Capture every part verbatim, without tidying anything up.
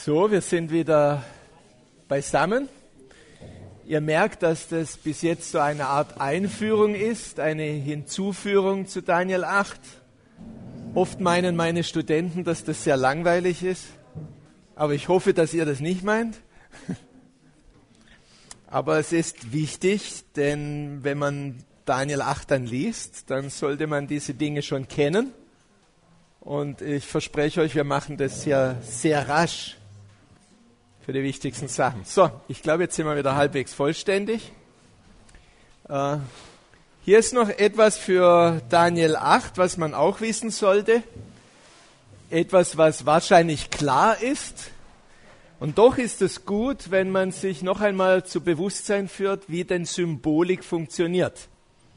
So, wir sind wieder beisammen. Ihr merkt, dass das bis jetzt so eine Art Einführung ist, eine Hinzuführung zu Daniel acht. Oft meinen meine Studenten, dass das sehr langweilig ist, aber ich hoffe, dass ihr das nicht meint. Aber es ist wichtig, denn wenn man Daniel acht dann liest, dann sollte man diese Dinge schon kennen. Und ich verspreche euch, wir machen das hier sehr rasch für die wichtigsten Sachen. So, ich glaube, jetzt sind wir wieder halbwegs vollständig. Äh, hier ist noch etwas für Daniel acht, was man auch wissen sollte. Etwas, was wahrscheinlich klar ist. Und doch ist es gut, wenn man sich noch einmal zu Bewusstsein führt, wie denn Symbolik funktioniert.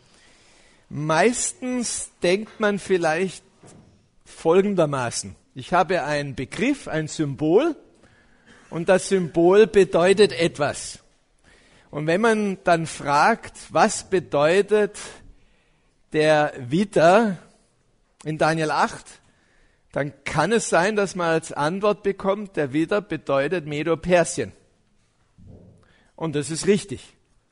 Meistens denkt man vielleicht folgendermaßen: Ich habe einen Begriff, ein Symbol, und das Symbol bedeutet etwas. Und wenn man dann fragt, was bedeutet der Widder in Daniel acht, dann kann es sein, dass man als Antwort bekommt, der Widder bedeutet Medo-Persien. Und das ist richtig.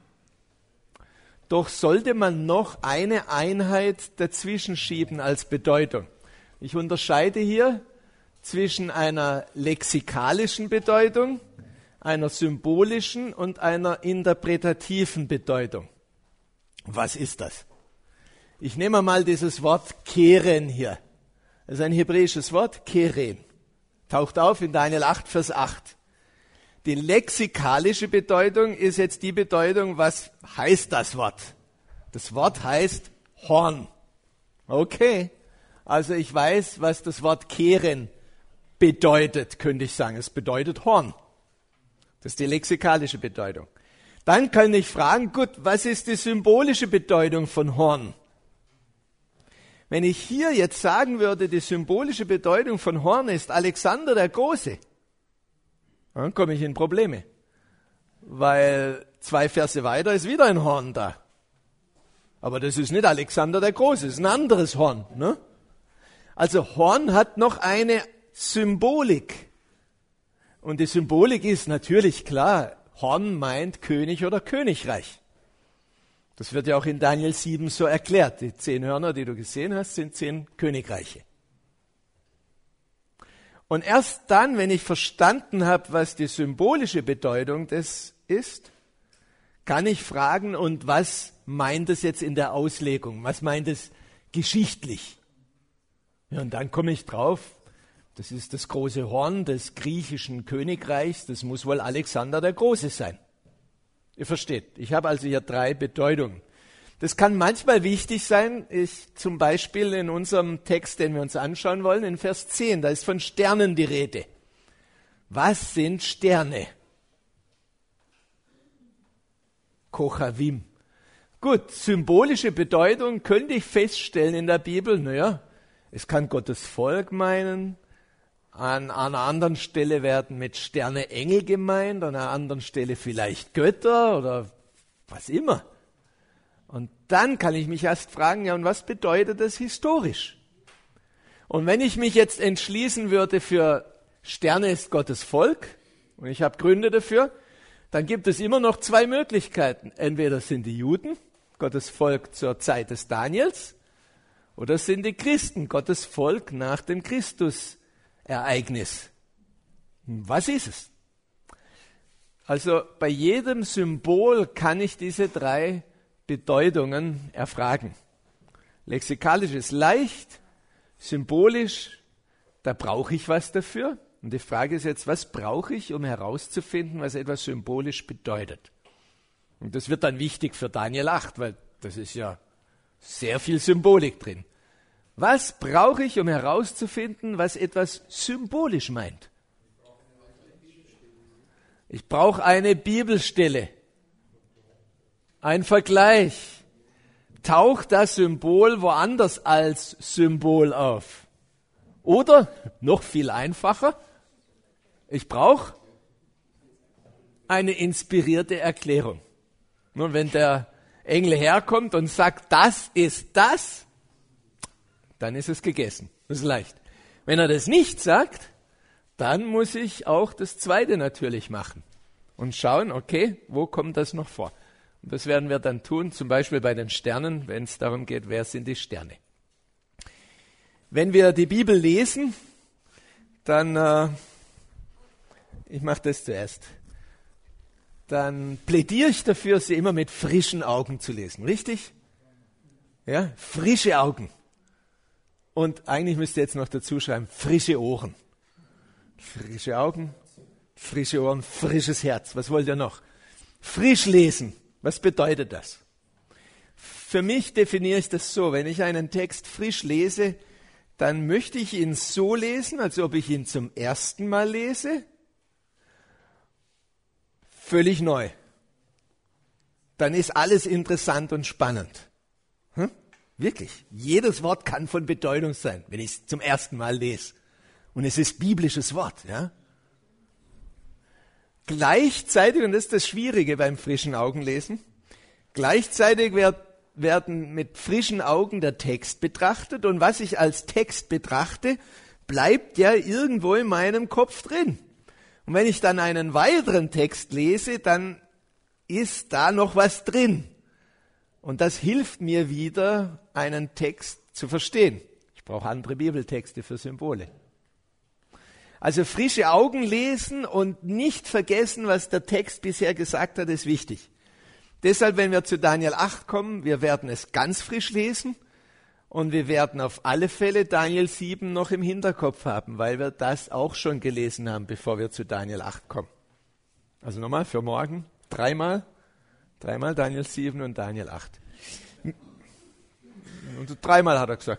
Doch sollte man noch eine Einheit dazwischen schieben als Bedeutung. Ich unterscheide hier zwischen einer lexikalischen Bedeutung, einer symbolischen und einer interpretativen Bedeutung. Was ist das? Ich nehme mal dieses Wort Keren hier. Das ist ein hebräisches Wort, Keren. Taucht auf in Daniel acht, Vers acht. Die lexikalische Bedeutung ist jetzt die Bedeutung, was heißt das Wort? Das Wort heißt Horn. Okay, also ich weiß, was das Wort Keren bedeutet, könnte ich sagen. Es bedeutet Horn. Das ist die lexikalische Bedeutung. Dann kann ich fragen, gut, was ist die symbolische Bedeutung von Horn? Wenn ich hier jetzt sagen würde, die symbolische Bedeutung von Horn ist Alexander der Große, dann komme ich in Probleme. Weil zwei Verse weiter ist wieder ein Horn da. Aber das ist nicht Alexander der Große, das ist ein anderes Horn. Ne? Also Horn hat noch eine Symbolik. Und die Symbolik ist natürlich klar, Horn meint König oder Königreich. Das wird ja auch in Daniel sieben so erklärt. Die zehn Hörner, die du gesehen hast, sind zehn Königreiche. Und erst dann, wenn ich verstanden habe, was die symbolische Bedeutung des ist, kann ich fragen, und was meint es jetzt in der Auslegung? Was meint es geschichtlich? Ja, und dann komme ich drauf, das ist das große Horn des griechischen Königreichs, das muss wohl Alexander der Große sein. Ihr versteht, ich habe also hier drei Bedeutungen. Das kann manchmal wichtig sein, ich, zum Beispiel in unserem Text, den wir uns anschauen wollen, in Vers zehn, da ist von Sternen die Rede. Was sind Sterne? Kochavim. Gut, symbolische Bedeutung könnte ich feststellen in der Bibel, naja, es kann Gottes Volk meinen. An einer anderen Stelle werden mit Sterne Engel gemeint, an einer anderen Stelle vielleicht Götter oder was immer. Und dann kann ich mich erst fragen, ja, und was bedeutet das historisch? Und wenn ich mich jetzt entschließen würde für Sterne ist Gottes Volk, und ich habe Gründe dafür, dann gibt es immer noch zwei Möglichkeiten. Entweder sind die Juden, Gottes Volk zur Zeit des Daniels, oder sind die Christen, Gottes Volk nach dem Christus Ereignis. Was ist es? Also bei jedem Symbol kann ich diese drei Bedeutungen erfragen. Lexikalisch ist leicht, symbolisch, da brauche ich was dafür. Und die Frage ist jetzt, was brauche ich, um herauszufinden, was etwas symbolisch bedeutet? Und das wird dann wichtig für Daniel acht, weil das ist ja sehr viel Symbolik drin. Was brauche ich, um herauszufinden, was etwas symbolisch meint? Ich brauche eine Bibelstelle, ein Vergleich. Taucht das Symbol woanders als Symbol auf? Oder, noch viel einfacher, ich brauche eine inspirierte Erklärung. Nun, wenn der Engel herkommt und sagt, das ist das, dann ist es gegessen. Das ist leicht. Wenn er das nicht sagt, dann muss ich auch das Zweite natürlich machen und schauen, okay, wo kommt das noch vor? Und das werden wir dann tun, zum Beispiel bei den Sternen, wenn es darum geht, wer sind die Sterne. Wenn wir die Bibel lesen, dann, äh, ich mache das zuerst, dann plädiere ich dafür, sie immer mit frischen Augen zu lesen, richtig? Ja, frische Augen. Und eigentlich müsst ihr jetzt noch dazu schreiben, frische Ohren. Frische Augen, frische Ohren, frisches Herz. Was wollt ihr noch? Frisch lesen. Was bedeutet das? Für mich definiere ich das so, wenn ich einen Text frisch lese, dann möchte ich ihn so lesen, als ob ich ihn zum ersten Mal lese. Völlig neu. Dann ist alles interessant und spannend. Hm? Wirklich. Jedes Wort kann von Bedeutung sein, wenn ich es zum ersten Mal lese. Und es ist biblisches Wort, ja. Gleichzeitig, und das ist das Schwierige beim frischen Augenlesen, gleichzeitig wird, werden mit frischen Augen der Text betrachtet und was ich als Text betrachte, bleibt ja irgendwo in meinem Kopf drin. Und wenn ich dann einen weiteren Text lese, dann ist da noch was drin. Und das hilft mir wieder, einen Text zu verstehen. Ich brauche andere Bibeltexte für Symbole. Also frische Augen lesen und nicht vergessen, was der Text bisher gesagt hat, ist wichtig. Deshalb, wenn wir zu Daniel acht kommen, wir werden es ganz frisch lesen und wir werden auf alle Fälle Daniel sieben noch im Hinterkopf haben, weil wir das auch schon gelesen haben, bevor wir zu Daniel acht kommen. Also nochmal für morgen, dreimal, dreimal Daniel sieben und Daniel acht. Und dreimal hat er gesagt.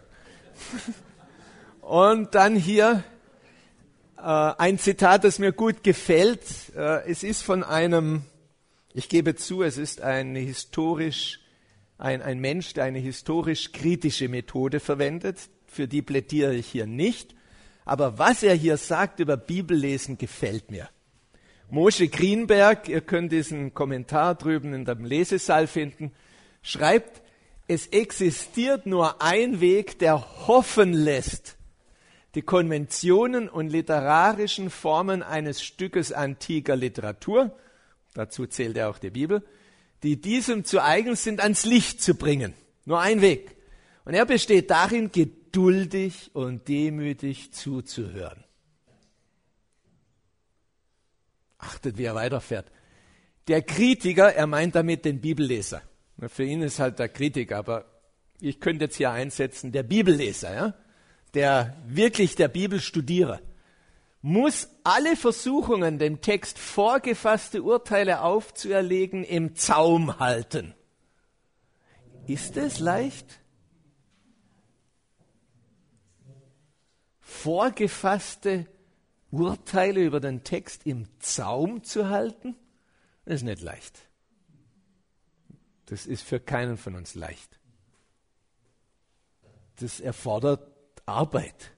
Und dann hier äh, ein Zitat, das mir gut gefällt. Äh, es ist von einem, ich gebe zu, es ist ein historisch, ein, ein Mensch, der eine historisch-kritische Methode verwendet. Für die plädiere ich hier nicht. Aber was er hier sagt über Bibellesen, gefällt mir. Moshe Greenberg, ihr könnt diesen Kommentar drüben in dem Lesesaal finden, schreibt, es existiert nur ein Weg, der hoffen lässt, die Konventionen und literarischen Formen eines Stückes antiker Literatur, dazu zählt ja auch die Bibel, die diesem zu eigen sind, ans Licht zu bringen. Nur ein Weg. Und er besteht darin, geduldig und demütig zuzuhören. Achtet, wie er weiterfährt. Der Kritiker, er meint damit den Bibelleser. Für ihn ist halt der Kritiker, aber ich könnte jetzt hier einsetzen, der Bibelleser, ja? Der wirklich der Bibelstudierer, muss alle Versuchungen, dem Text vorgefasste Urteile aufzuerlegen, im Zaum halten. Ist es leicht? Vorgefasste Urteile über den Text im Zaum zu halten? Das ist nicht leicht. Das ist für keinen von uns leicht. Das erfordert Arbeit.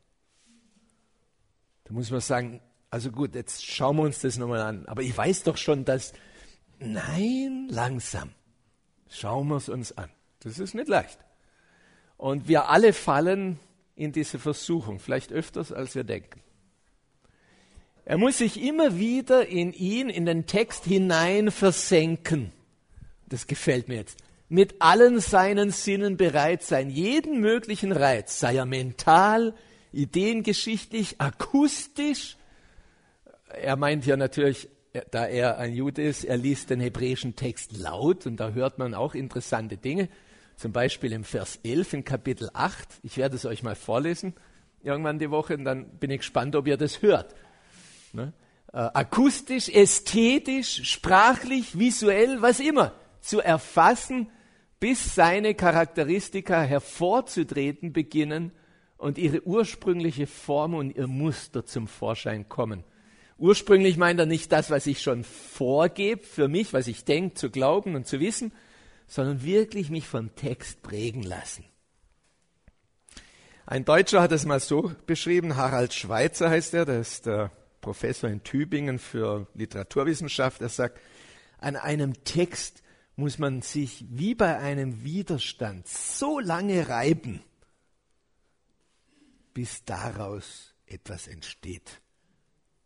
Da muss man sagen, also gut, jetzt schauen wir uns das nochmal an. Aber ich weiß doch schon, dass, nein, langsam. Schauen wir es uns an. Das ist nicht leicht. Und wir alle fallen in diese Versuchung, vielleicht öfters, als wir denken. Er muss sich immer wieder in ihn, in den Text hinein versenken. Das gefällt mir jetzt. Mit allen seinen Sinnen bereit sein, jeden möglichen Reiz, sei er mental, ideengeschichtlich, akustisch. Er meint ja natürlich, da er ein Jude ist, er liest den hebräischen Text laut und da hört man auch interessante Dinge. Zum Beispiel im Vers elf in Kapitel acht. Ich werde es euch mal vorlesen, irgendwann die Woche, und dann bin ich gespannt, ob ihr das hört. Ne? Äh, akustisch, ästhetisch, sprachlich, visuell, was immer, zu erfassen, bis seine Charakteristika hervorzutreten beginnen und ihre ursprüngliche Form und ihr Muster zum Vorschein kommen. Ursprünglich meint er nicht das, was ich schon vorgebe für mich, was ich denke, zu glauben und zu wissen, sondern wirklich mich vom Text prägen lassen. Ein Deutscher hat es mal so beschrieben, Harald Schweitzer heißt er, der ist der Professor in Tübingen für Literaturwissenschaft. Er sagt, an einem Text muss man sich wie bei einem Widerstand so lange reiben, bis daraus etwas entsteht.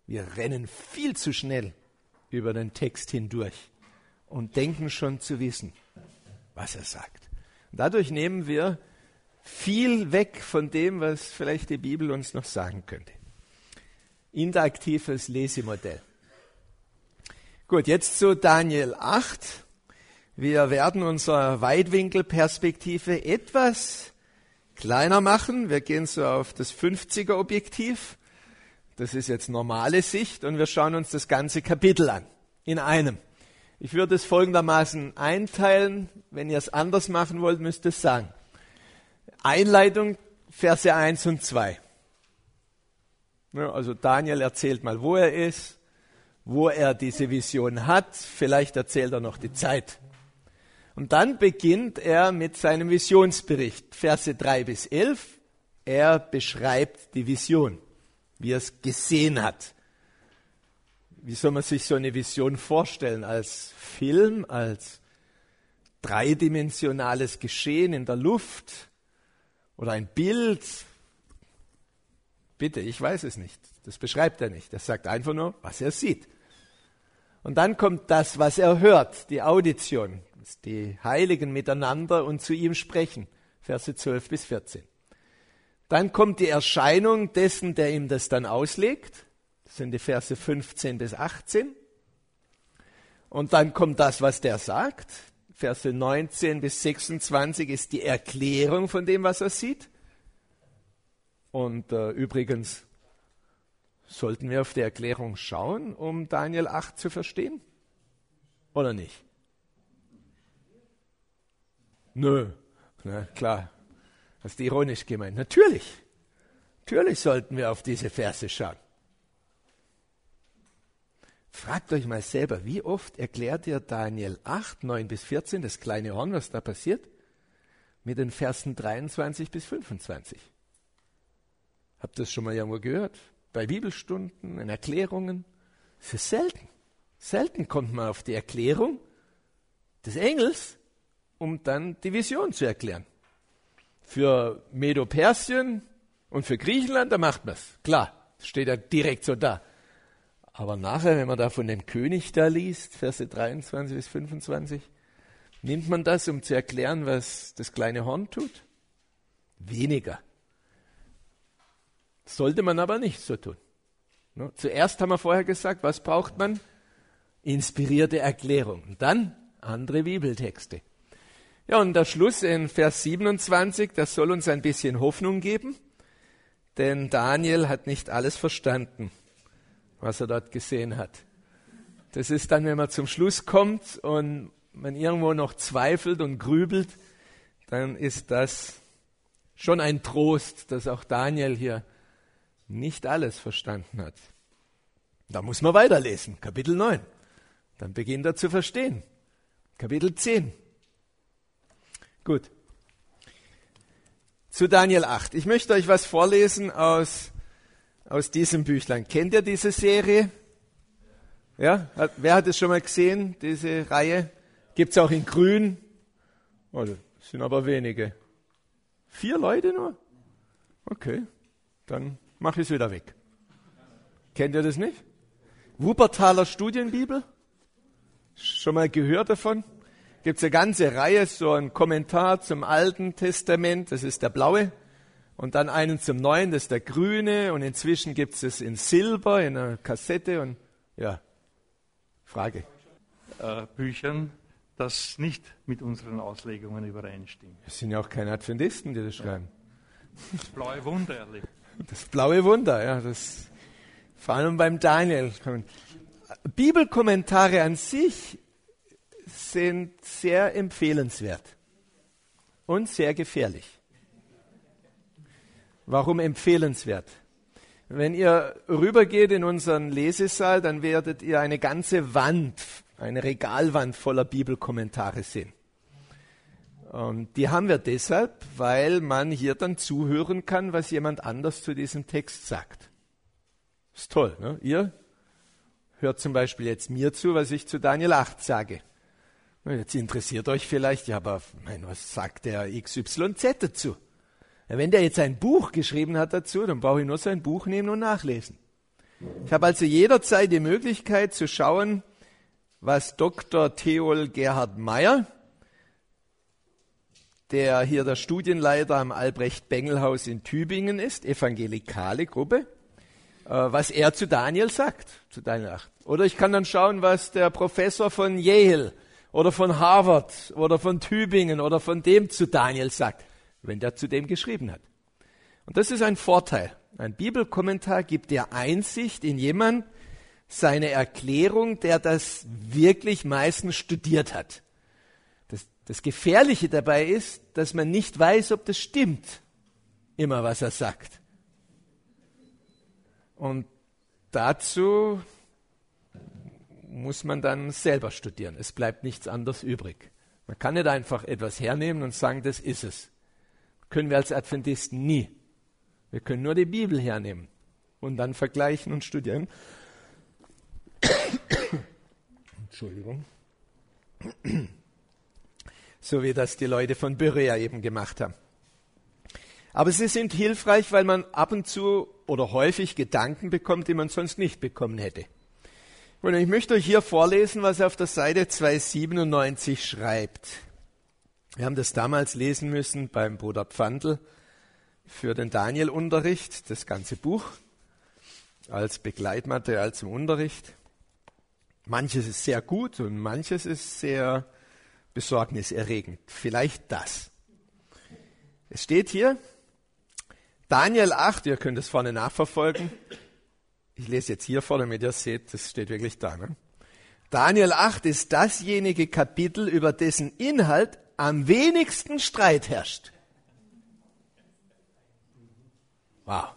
Wir rennen viel zu schnell über den Text hindurch und denken schon zu wissen, was er sagt. Und dadurch nehmen wir viel weg von dem, was vielleicht die Bibel uns noch sagen könnte. Interaktives Lesemodell. Gut, jetzt zu Daniel acht. Wir werden unsere Weitwinkelperspektive etwas kleiner machen. Wir gehen so auf das fünfziger Objektiv. Das ist jetzt normale Sicht und wir schauen uns das ganze Kapitel an. In einem. Ich würde es folgendermaßen einteilen. Wenn ihr es anders machen wollt, müsst ihr es sagen. Einleitung, Verse eins und zwei. Ja, also Daniel erzählt mal, wo er ist, wo er diese Vision hat. Vielleicht erzählt er noch die Zeit. Und dann beginnt er mit seinem Visionsbericht, Verse drei bis elf. Er beschreibt die Vision, wie er es gesehen hat. Wie soll man sich so eine Vision vorstellen? Als Film, als dreidimensionales Geschehen in der Luft oder ein Bild? Bitte, ich weiß es nicht. Das beschreibt er nicht. Er sagt einfach nur, was er sieht. Und dann kommt das, was er hört, die Audition, dass die Heiligen miteinander und zu ihm sprechen, Verse zwölf bis vierzehn. Dann kommt die Erscheinung dessen, der ihm das dann auslegt, das sind die Verse fünfzehn bis achtzehn. Und dann kommt das, was der sagt, Verse neunzehn bis sechsundzwanzig ist die Erklärung von dem, was er sieht. Und äh, übrigens, sollten wir auf die Erklärung schauen, um Daniel acht zu verstehen? Oder nicht? Nö, na klar, hast du ironisch gemeint. Natürlich, natürlich sollten wir auf diese Verse schauen. Fragt euch mal selber, wie oft erklärt ihr Daniel acht, neun bis vierzehn, das kleine Horn, was da passiert, mit den Versen dreiundzwanzig bis fünfundzwanzig? Habt ihr das schon mal irgendwo gehört? Bei Bibelstunden, in Erklärungen? Das ist selten. Selten kommt man auf die Erklärung des Engels, um dann die Vision zu erklären. Für Medo-Persien und für Griechenland, da macht man es. Klar, das steht ja direkt so da. Aber nachher, wenn man da von dem König da liest, Verse dreiundzwanzig bis fünfundzwanzig, nimmt man das, um zu erklären, was das kleine Horn tut? Weniger. Sollte man aber nicht so tun. No? Zuerst haben wir vorher gesagt, was braucht man? Inspirierte Erklärung. Und dann andere Bibeltexte. Ja, und der Schluss in Vers siebenundzwanzig, das soll uns ein bisschen Hoffnung geben, denn Daniel hat nicht alles verstanden, was er dort gesehen hat. Das ist dann, wenn man zum Schluss kommt und man irgendwo noch zweifelt und grübelt, dann ist das schon ein Trost, dass auch Daniel hier nicht alles verstanden hat. Da muss man weiterlesen, Kapitel neun. Dann beginnt er zu verstehen. Kapitel zehn. Gut. Zu Daniel acht. Ich möchte euch was vorlesen aus, aus diesem Büchlein. Kennt ihr diese Serie? Ja? Hat, wer hat es schon mal gesehen, diese Reihe? Gibt es auch in grün? Oh, das sind aber wenige. Vier Leute nur? Okay, dann mache ich es wieder weg. Kennt ihr das nicht? Wuppertaler Studienbibel? Schon mal gehört davon? Gibt es eine ganze Reihe, so ein Kommentar zum Alten Testament, das ist der blaue. Und dann einen zum Neuen, das ist der grüne. Und inzwischen gibt es es in Silber, in einer Kassette. Und ja, Frage. Äh, Büchern, das nicht mit unseren Auslegungen übereinstimmt. Es sind ja auch keine Adventisten, die das schreiben. Das blaue Wunder erlebt. Das blaue Wunder, ja, das vor allem beim Daniel. Bibelkommentare an sich sind sehr empfehlenswert und sehr gefährlich. Warum empfehlenswert? Wenn ihr rübergeht in unseren Lesesaal, dann werdet ihr eine ganze Wand, eine Regalwand voller Bibelkommentare sehen. Und die haben wir deshalb, weil man hier dann zuhören kann, was jemand anders zu diesem Text sagt. Ist toll, ne? Ihr hört zum Beispiel jetzt mir zu, was ich zu Daniel acht sage. Jetzt interessiert euch vielleicht, ja, aber mein, was sagt der X Y Z dazu? Ja, wenn der jetzt ein Buch geschrieben hat dazu, dann brauche ich nur sein Buch nehmen und nachlesen. Ich habe also jederzeit die Möglichkeit zu schauen, was Doktor Theol Gerhard Meyer, der hier der Studienleiter am Albrecht-Bengel-Haus in Tübingen ist, evangelikale Gruppe, was er zu Daniel sagt, zu Daniel acht. Oder ich kann dann schauen, was der Professor von Yale oder von Harvard oder von Tübingen oder von dem zu Daniel sagt, wenn der zu dem geschrieben hat. Und das ist ein Vorteil. Ein Bibelkommentar gibt dir Einsicht in jemanden, seine Erklärung, der das wirklich meistens studiert hat. Das, das Gefährliche dabei ist, dass man nicht weiß, ob das stimmt, immer was er sagt. Und dazu muss man dann selber studieren. Es bleibt nichts anderes übrig. Man kann nicht einfach etwas hernehmen und sagen, das ist es. Können wir als Adventisten nie. Wir können nur die Bibel hernehmen und dann vergleichen und studieren. Entschuldigung. So wie das die Leute von Berea eben gemacht haben. Aber sie sind hilfreich, weil man ab und zu oder häufig Gedanken bekommt, die man sonst nicht bekommen hätte. Und ich möchte euch hier vorlesen, was er auf der Seite zweihundertsiebenundneunzig schreibt. Wir haben das damals lesen müssen beim Bruder Pfandl für den Daniel-Unterricht, das ganze Buch, als Begleitmaterial zum Unterricht. Manches ist sehr gut und manches ist sehr besorgniserregend. Vielleicht das. Es steht hier, Daniel acht, ihr könnt es vorne nachverfolgen. Ich lese jetzt hier vor, damit ihr seht, das steht wirklich da. Ne? Daniel acht ist dasjenige Kapitel, über dessen Inhalt am wenigsten Streit herrscht. Wow.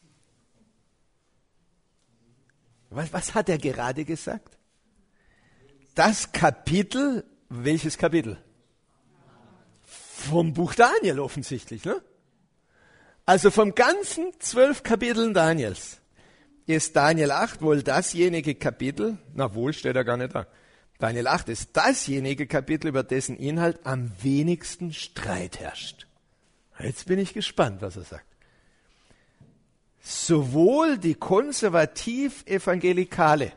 Was, was hat er gerade gesagt? Das Kapitel, welches Kapitel? Vom Buch Daniel offensichtlich, ne? Also vom ganzen zwölf Kapiteln Daniels ist Daniel acht wohl dasjenige Kapitel, na wohl steht er gar nicht da. Daniel acht ist dasjenige Kapitel, über dessen Inhalt am wenigsten Streit herrscht. Jetzt bin ich gespannt, was er sagt. Sowohl die konservativ-evangelikale,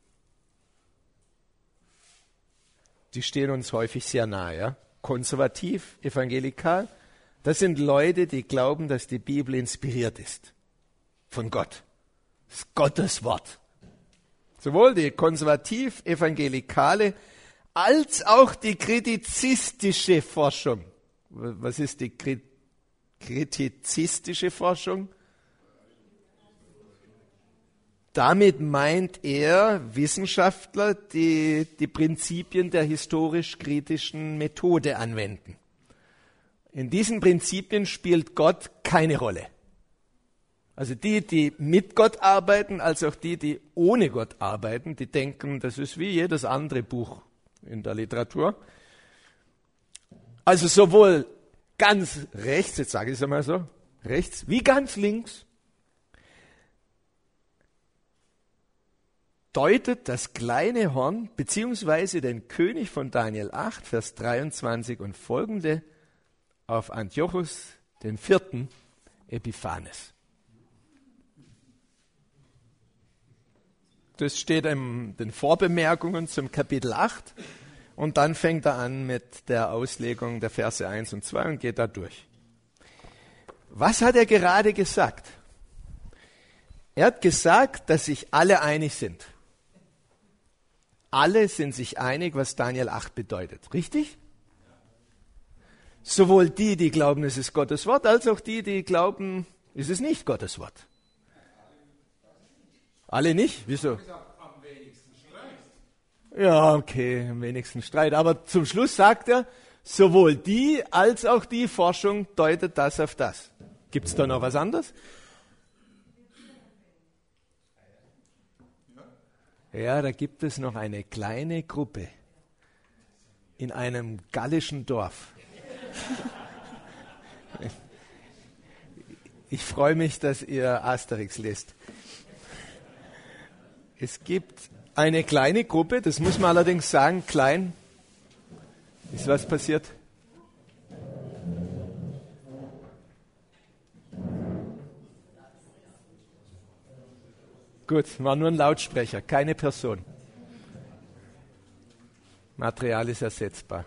die stehen uns häufig sehr nahe, ja? Konservativ, evangelikal, das sind Leute, die glauben, dass die Bibel inspiriert ist. Von Gott. Das ist Gottes Wort. Sowohl die konservativ-evangelikale als auch die kritizistische Forschung. Was ist die kritizistische Forschung? Damit meint er Wissenschaftler, die die Prinzipien der historisch-kritischen Methode anwenden. In diesen Prinzipien spielt Gott keine Rolle. Also die, die mit Gott arbeiten, als auch die, die ohne Gott arbeiten, die denken, das ist wie jedes andere Buch in der Literatur. Also sowohl ganz rechts, jetzt sage ich es einmal so, rechts, wie ganz links, deutet das kleine Horn, beziehungsweise den König von Daniel acht, Vers dreiundzwanzig und folgende, auf Antiochus, den vierten Epiphanes. Das steht in den Vorbemerkungen zum Kapitel acht und dann fängt er an mit der Auslegung der Verse eins und zwei und geht da durch. Was hat er gerade gesagt? Er hat gesagt, dass sich alle einig sind. Alle sind sich einig, was Daniel acht bedeutet. Richtig? Sowohl die, die glauben, es ist Gottes Wort, als auch die, die glauben, es ist nicht Gottes Wort. Alle nicht? Wieso? Ja, okay, am wenigsten Streit. Aber zum Schluss sagt er, sowohl die als auch die Forschung deutet das auf das. Gibt es da noch was anderes? Ja, da gibt es noch eine kleine Gruppe in einem gallischen Dorf. Ich freue mich, dass ihr Asterix lest. Es gibt eine kleine Gruppe, das muss man allerdings sagen, klein. Ist was passiert? Gut, war nur ein Lautsprecher, keine Person. Material ist ersetzbar.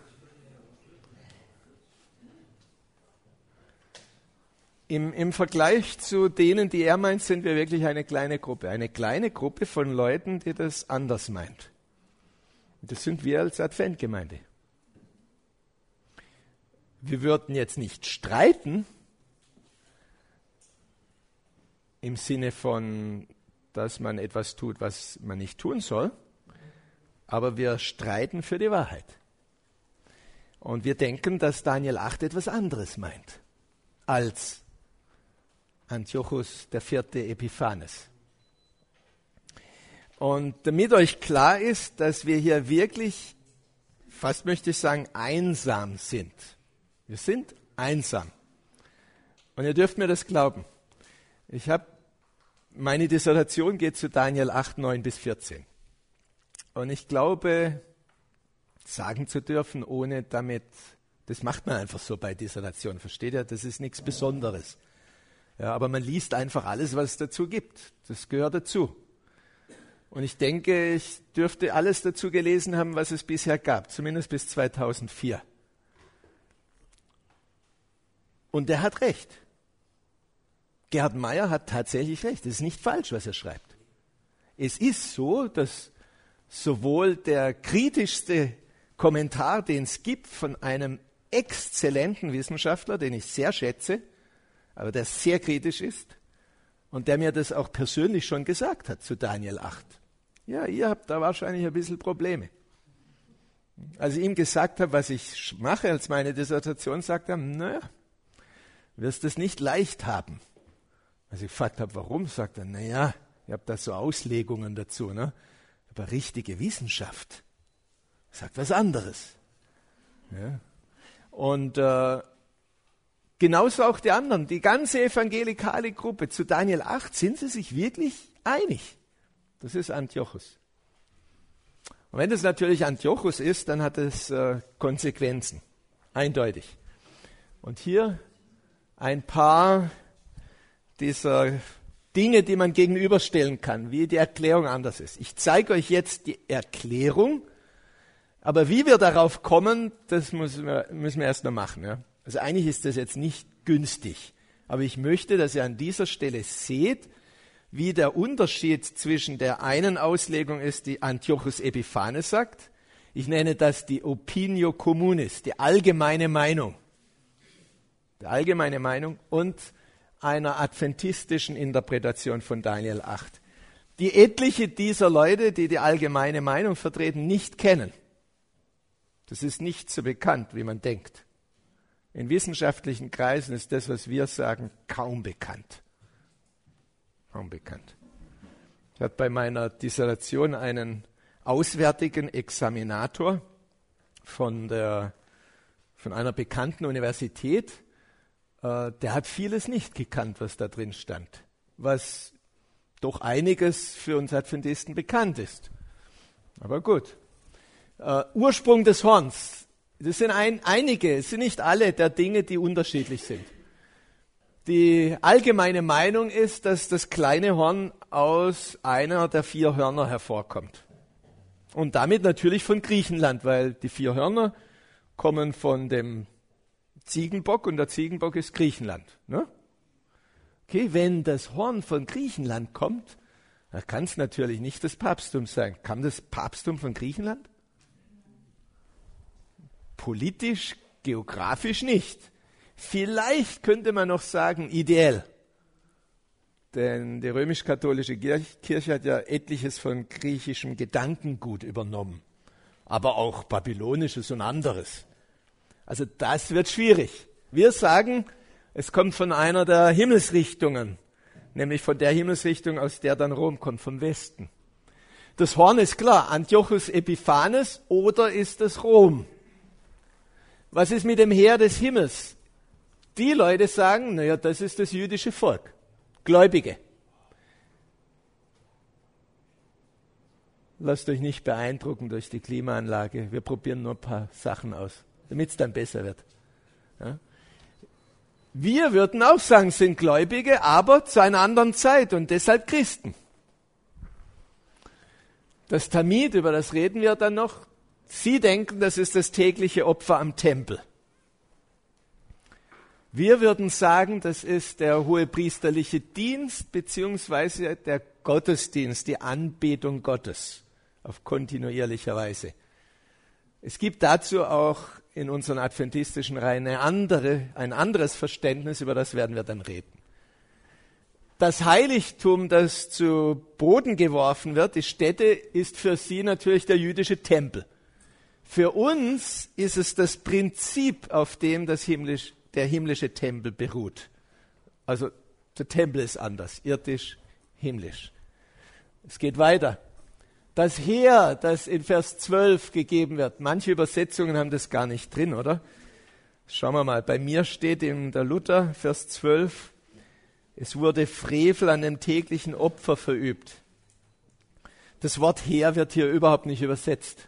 Im, Im Vergleich zu denen, die er meint, sind wir wirklich eine kleine Gruppe. Eine kleine Gruppe von Leuten, die das anders meint. Das sind wir als Adventgemeinde. Wir würden jetzt nicht streiten, im Sinne von, dass man etwas tut, was man nicht tun soll, aber wir streiten für die Wahrheit. Und wir denken, dass Daniel acht etwas anderes meint, als Antiochus der vierte Epiphanes. Und damit euch klar ist, dass wir hier wirklich, fast möchte ich sagen, einsam sind. Wir sind einsam. Und ihr dürft mir das glauben. Ich habe, meine Dissertation geht zu Daniel acht, neun bis vierzehn. Und ich glaube, sagen zu dürfen, ohne damit, das macht man einfach so bei Dissertationen, versteht ihr? Das ist nichts Besonderes. Ja, aber man liest einfach alles, was es dazu gibt. Das gehört dazu. Und ich denke, ich dürfte alles dazu gelesen haben, was es bisher gab, zumindest bis zweitausendvier. Und der hat recht. Gerhard Meyer hat tatsächlich recht. Es ist nicht falsch, was er schreibt. Es ist so, dass sowohl der kritischste Kommentar, den es gibt von einem exzellenten Wissenschaftler, den ich sehr schätze, aber der sehr kritisch ist und der mir das auch persönlich schon gesagt hat zu Daniel acht. Ja, ihr habt da wahrscheinlich ein bisschen Probleme. Als ich ihm gesagt habe, was ich mache als meine Dissertation, sagt er, naja, wirst es nicht leicht haben. Als ich gefragt habe, warum, sagt er, naja, ich habe da so Auslegungen dazu, ne? Aber richtige Wissenschaft sagt was anderes. Ja. Und äh, genauso auch die anderen, die ganze evangelikale Gruppe zu Daniel acht, sind sie sich wirklich einig. Das ist Antiochus. Und wenn das natürlich Antiochus ist, dann hat es äh, Konsequenzen, eindeutig. Und hier ein paar dieser Dinge, die man gegenüberstellen kann, wie die Erklärung anders ist. Ich zeige euch jetzt die Erklärung, aber wie wir darauf kommen, das müssen wir, müssen wir erst noch machen. Ja? Also eigentlich ist das jetzt nicht günstig, aber ich möchte, dass ihr an dieser Stelle seht, wie der Unterschied zwischen der einen Auslegung ist, die Antiochus Epiphanes sagt. Ich nenne das die Opinio Communis, die allgemeine Meinung. Die allgemeine Meinung und einer adventistischen Interpretation von Daniel acht, die etliche dieser Leute, die die allgemeine Meinung vertreten, nicht kennen. Das ist nicht so bekannt, wie man denkt. In wissenschaftlichen Kreisen ist das, was wir sagen, kaum bekannt. Kaum bekannt. Ich hatte bei meiner Dissertation einen auswärtigen Examinator von, der, von einer bekannten Universität. Äh, der hat vieles nicht gekannt, was da drin stand, was doch einiges für uns Adventisten bekannt ist. Aber gut. Äh, Ursprung des Horns. Das sind ein, einige, es sind nicht alle der Dinge, die unterschiedlich sind. Die allgemeine Meinung ist, dass das kleine Horn aus einer der vier Hörner hervorkommt. Und damit natürlich von Griechenland, weil die vier Hörner kommen von dem Ziegenbock und der Ziegenbock ist Griechenland. Ne? Okay, wenn das Horn von Griechenland kommt, dann kann es natürlich nicht das Papsttum sein. Kam das Papsttum von Griechenland? Politisch, geografisch nicht. Vielleicht könnte man noch sagen, ideell. Denn die römisch-katholische Kirche hat ja etliches von griechischem Gedankengut übernommen. Aber auch babylonisches und anderes. Also das wird schwierig. Wir sagen, es kommt von einer der Himmelsrichtungen. Nämlich von der Himmelsrichtung, aus der dann Rom kommt, vom Westen. Das Horn ist klar, Antiochus Epiphanes oder ist es Rom? Was ist mit dem Heer des Himmels? Die Leute sagen, naja, das ist das jüdische Volk, Gläubige. Lasst euch nicht beeindrucken durch die Klimaanlage. Wir probieren nur ein paar Sachen aus, damit es dann besser wird. Ja? Wir würden auch sagen, sind Gläubige, aber zu einer anderen Zeit und deshalb Christen. Das Tamid, über das reden wir dann noch. Sie denken, das ist das tägliche Opfer am Tempel. Wir würden sagen, das ist der hohepriesterliche Dienst beziehungsweise der Gottesdienst, die Anbetung Gottes auf kontinuierlicher Weise. Es gibt dazu auch in unseren adventistischen Reihen eine andere, ein anderes Verständnis, über das werden wir dann reden. Das Heiligtum, das zu Boden geworfen wird, die Stätte, ist für sie natürlich der jüdische Tempel. Für uns ist es das Prinzip, auf dem das himmlisch, der himmlische Tempel beruht. Also der Tempel ist anders, irdisch, himmlisch. Es geht weiter. Das Heer, das in Vers zwölf gegeben wird, manche Übersetzungen haben das gar nicht drin, oder? Schauen wir mal, bei mir steht in der Luther, Vers zwölf, es wurde Frevel an dem täglichen Opfer verübt. Das Wort Heer wird hier überhaupt nicht übersetzt.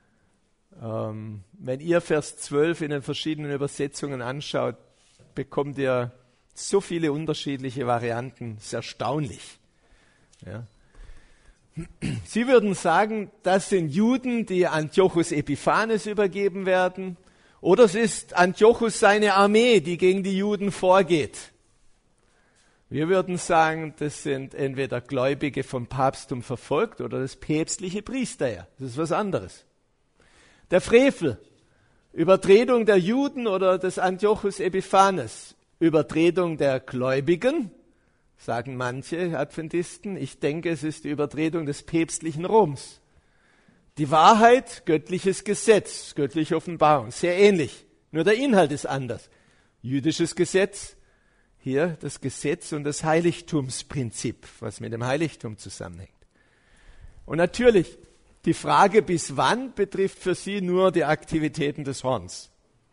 Ähm, wenn ihr Vers zwölf in den verschiedenen Übersetzungen anschaut, bekommt ihr so viele unterschiedliche Varianten. Das ist erstaunlich. Ja. Sie würden sagen, das sind Juden, die Antiochus Epiphanes übergeben werden, oder es ist Antiochus seine Armee, die gegen die Juden vorgeht. Wir würden sagen, das sind entweder Gläubige vom Papsttum verfolgt oder das päpstliche Priesterheer. Das ist was anderes. Der Frevel, Übertretung der Juden oder des Antiochus Epiphanes, Übertretung der Gläubigen, sagen manche Adventisten. Ich denke, es ist die Übertretung des päpstlichen Roms. Die Wahrheit, göttliches Gesetz, göttliche Offenbarung, sehr ähnlich. Nur der Inhalt ist anders. Jüdisches Gesetz, hier das Gesetz und das Heiligtumsprinzip, was mit dem Heiligtum zusammenhängt. Und natürlich, die Frage, bis wann, betrifft für sie nur die Aktivitäten des Horns.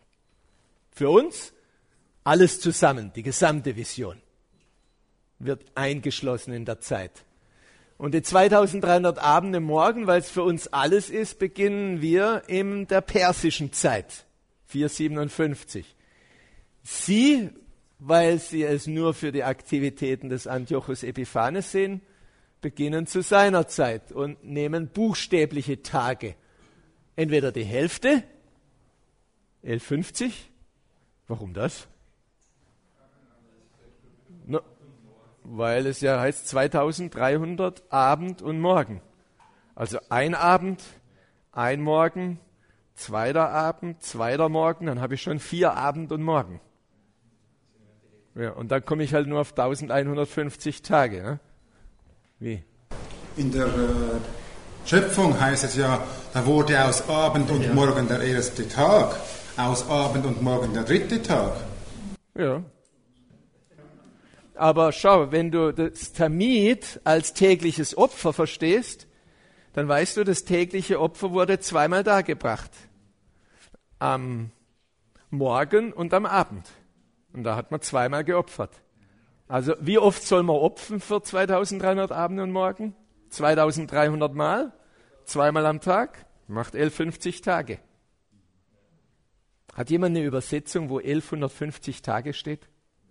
Für uns alles zusammen, die gesamte Vision wird eingeschlossen in der Zeit. Und die zweitausenddreihundert Abende morgen, weil es für uns alles ist, beginnen wir in der persischen Zeit, vierhundertsiebenundfünfzig. Sie, weil sie es nur für die Aktivitäten des Antiochus Epiphanes sehen, beginnen zu seiner Zeit und nehmen buchstäbliche Tage. Entweder die Hälfte, elf fünfzig, warum das? No, weil es ja heißt zweitausenddreihundert Abend und Morgen. Also ein Abend, ein Morgen, zweiter Abend, zweiter Morgen, dann habe ich schon vier Abend und Morgen. Ja, und dann komme ich halt nur auf elfhundertfünfzig Tage. Ne? Wie? In der äh, Schöpfung heißt es ja, da wurde aus Abend und ja. Morgen der erste Tag, aus Abend und Morgen der dritte Tag. Ja. Aber schau, wenn du das Tamid als tägliches Opfer verstehst, dann weißt du, das tägliche Opfer wurde zweimal dargebracht. Am Morgen und am Abend. Und da hat man zweimal geopfert. Also wie oft soll man opfern für zweitausenddreihundert Abende und Morgen? zweitausenddreihundert Mal? Zweimal am Tag? Macht elfhundertfünfzig Tage. Hat jemand eine Übersetzung, wo elfhundertfünfzig Tage steht?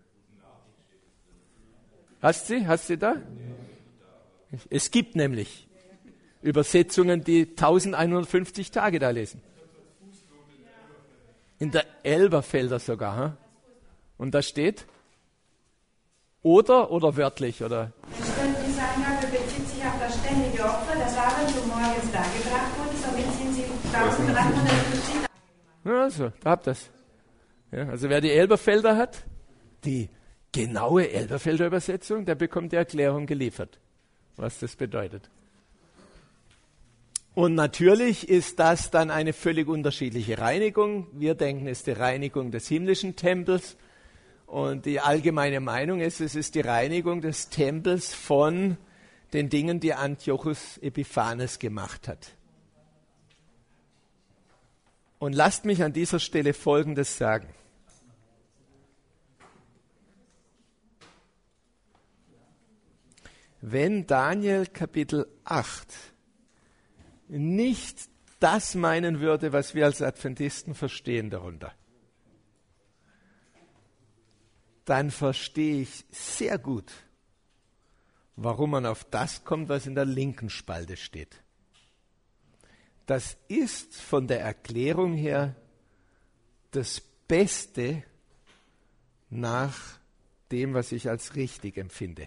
Hast du sie? Hast du sie da? Es gibt nämlich Übersetzungen, die elfhundertfünfzig Tage da lesen. In der Elberfelder sogar. Hm? Und da steht, oder oder wörtlich, oder? Es könnte sagen, aber bezieht sich auf das ständige Opfer, das abends und morgens dargebracht wurde, somit sind sie dreizehnhundertfünfzig Tage gemacht. Ja, also, da habt ihr das. Ja, also wer die Elberfelder hat, die genaue Elberfelder Übersetzung, der bekommt die Erklärung geliefert, was das bedeutet. Und natürlich ist das dann eine völlig unterschiedliche Reinigung. Wir denken, es ist die Reinigung des himmlischen Tempels. Und die allgemeine Meinung ist, es ist die Reinigung des Tempels von den Dingen, die Antiochus Epiphanes gemacht hat. Und lasst mich an dieser Stelle Folgendes sagen. Wenn Daniel Kapitel acht nicht das meinen würde, was wir als Adventisten verstehen darunter, dann verstehe ich sehr gut, warum man auf das kommt, was in der linken Spalte steht. das ist von der Erklärung her das Beste nach dem, was ich als richtig empfinde.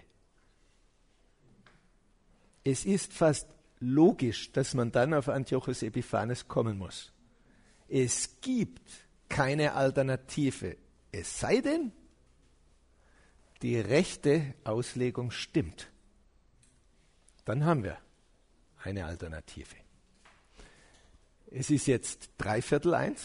Es ist fast logisch, dass man dann auf Antiochus Epiphanes kommen muss. Es gibt keine Alternative, es sei denn, die rechte Auslegung stimmt. Dann haben wir eine Alternative. Es ist jetzt dreiviertel eins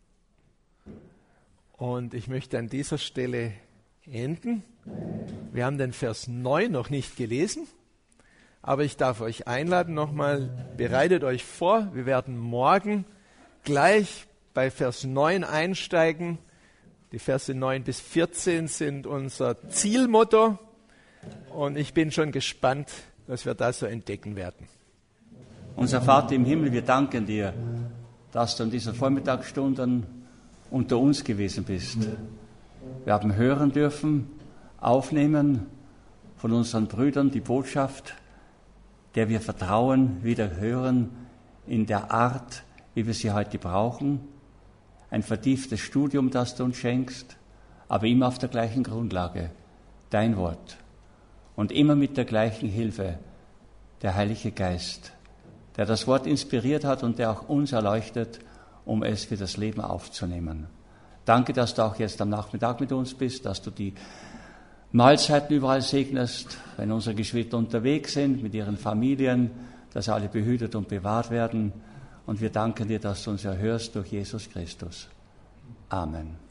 und ich möchte an dieser Stelle enden. Wir haben den Vers neun noch nicht gelesen, aber ich darf euch einladen nochmal, bereitet euch vor, wir werden morgen gleich bei Vers neun einsteigen. Die Verse neun bis vierzehn sind unser Zielmotto und ich bin schon gespannt, was wir da so entdecken werden. Unser Vater im Himmel, wir danken dir, dass du in diesen Vormittagsstunden unter uns gewesen bist. Wir haben hören dürfen, aufnehmen von unseren Brüdern die Botschaft, der wir vertrauen, wieder hören in der Art, wie wir sie heute brauchen. Ein vertieftes Studium, das du uns schenkst, aber immer auf der gleichen Grundlage, dein Wort. Und immer mit der gleichen Hilfe, der Heilige Geist, der das Wort inspiriert hat und der auch uns erleuchtet, um es für das Leben aufzunehmen. Danke, dass du auch jetzt am Nachmittag mit uns bist, dass du die Mahlzeiten überall segnest, wenn unsere Geschwister unterwegs sind mit ihren Familien, dass alle behütet und bewahrt werden. Und wir danken dir, dass du uns erhörst durch Jesus Christus. Amen.